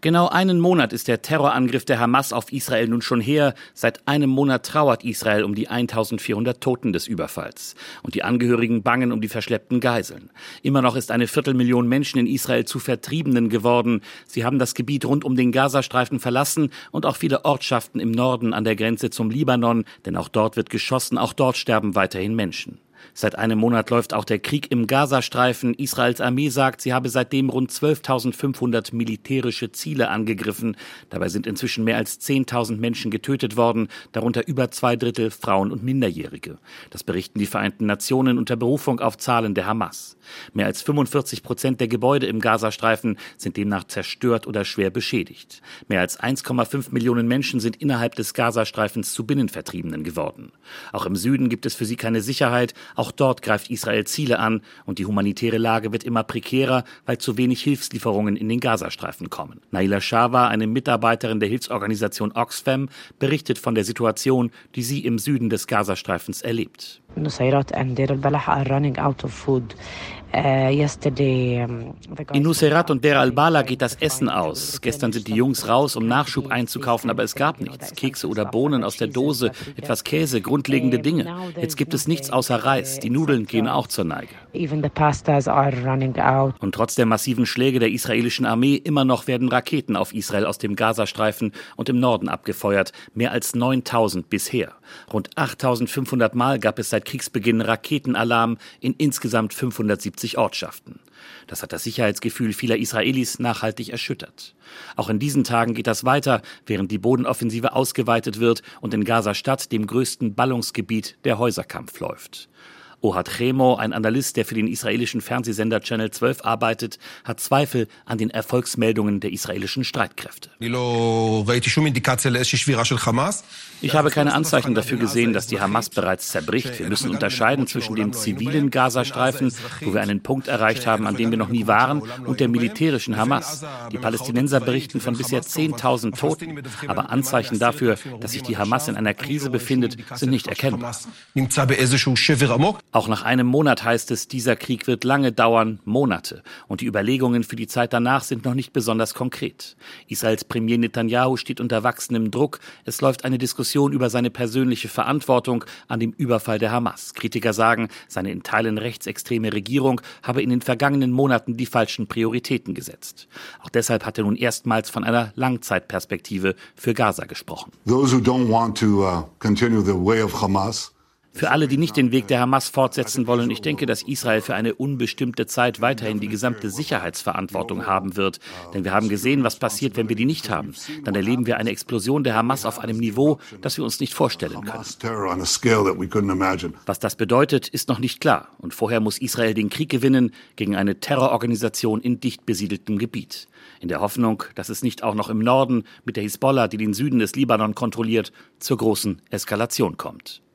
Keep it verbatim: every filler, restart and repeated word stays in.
Genau einen Monat ist der Terrorangriff der Hamas auf Israel nun schon her. Seit einem Monat trauert Israel um die eintausendvierhundert Toten des Überfalls. Und die Angehörigen bangen um die verschleppten Geiseln. Immer noch ist eine Viertelmillion Menschen in Israel zu Vertriebenen geworden. Sie haben das Gebiet rund um den Gazastreifen verlassen und auch viele Ortschaften im Norden an der Grenze zum Libanon. Denn auch dort wird geschossen, auch dort sterben weiterhin Menschen. Seit einem Monat läuft auch der Krieg im Gazastreifen. Israels Armee sagt, sie habe seitdem rund zwölftausendfünfhundert militärische Ziele angegriffen. Dabei sind inzwischen mehr als zehntausend Menschen getötet worden, darunter über zwei Drittel Frauen und Minderjährige. Das berichten die Vereinten Nationen unter Berufung auf Zahlen der Hamas. Mehr als fünfundvierzig Prozent der Gebäude im Gazastreifen sind demnach zerstört oder schwer beschädigt. Mehr als eins Komma fünf Millionen Menschen sind innerhalb des Gazastreifens zu Binnenvertriebenen geworden. Auch im Süden gibt es für sie keine Sicherheit. Auch dort greift Israel Ziele an und die humanitäre Lage wird immer prekärer, weil zu wenig Hilfslieferungen in den Gazastreifen kommen. Naila Shawa, eine Mitarbeiterin der Hilfsorganisation Oxfam, berichtet von der Situation, die sie im Süden des Gazastreifens erlebt. Nuseirat and Deir al-Balah are running out of food. In Nuseirat und Deir al-Balah geht das Essen aus. Gestern sind die Jungs raus, um Nachschub einzukaufen, aber es gab nichts. Kekse oder Bohnen aus der Dose, etwas Käse, grundlegende Dinge. Jetzt gibt es nichts außer Reis. Die Nudeln gehen auch zur Neige. Und trotz der massiven Schläge der israelischen Armee, immer noch werden Raketen auf Israel aus dem Gazastreifen und im Norden abgefeuert. Mehr als neuntausend bisher. Rund achttausendfünfhundert Mal gab es seit Kriegsbeginn Raketenalarm in insgesamt fünfhundertsiebzig Ortschaften. Das hat das Sicherheitsgefühl vieler Israelis nachhaltig erschüttert. Auch in diesen Tagen geht das weiter, während die Bodenoffensive ausgeweitet wird und in Gaza-Stadt, dem größten Ballungsgebiet, der Häuserkampf läuft. Ohad Chemo, ein Analyst, der für den israelischen Fernsehsender Channel zwölf arbeitet, hat Zweifel an den Erfolgsmeldungen der israelischen Streitkräfte. Ich habe keine Anzeichen dafür gesehen, dass die Hamas bereits zerbricht. Wir müssen unterscheiden zwischen dem zivilen Gazastreifen, wo wir einen Punkt erreicht haben, an dem wir noch nie waren, und der militärischen Hamas. Die Palästinenser berichten von bisher zehntausend Toten. Aber Anzeichen dafür, dass sich die Hamas in einer Krise befindet, sind nicht erkennbar. Auch nach einem Monat heißt es, dieser Krieg wird lange dauern, Monate. Und die Überlegungen für die Zeit danach sind noch nicht besonders konkret. Israels Premier Netanyahu steht unter wachsendem Druck. Es läuft eine Diskussion über seine persönliche Verantwortung an dem Überfall der Hamas. Kritiker sagen, seine in Teilen rechtsextreme Regierung habe in den vergangenen Monaten die falschen Prioritäten gesetzt. Auch deshalb hat er nun erstmals von einer Langzeitperspektive für Gaza gesprochen. Those who don't want to uh, continue the way of Hamas. Für alle, die nicht den Weg der Hamas fortsetzen wollen, ich denke, dass Israel für eine unbestimmte Zeit weiterhin die gesamte Sicherheitsverantwortung haben wird. Denn wir haben gesehen, was passiert, wenn wir die nicht haben. Dann erleben wir eine Explosion der Hamas auf einem Niveau, das wir uns nicht vorstellen können. Was das bedeutet, ist noch nicht klar. Und vorher muss Israel den Krieg gewinnen gegen eine Terrororganisation in dicht besiedeltem Gebiet. In der Hoffnung, dass es nicht auch noch im Norden mit der Hisbollah, die den Süden des Libanon kontrolliert, zur großen Eskalation kommt.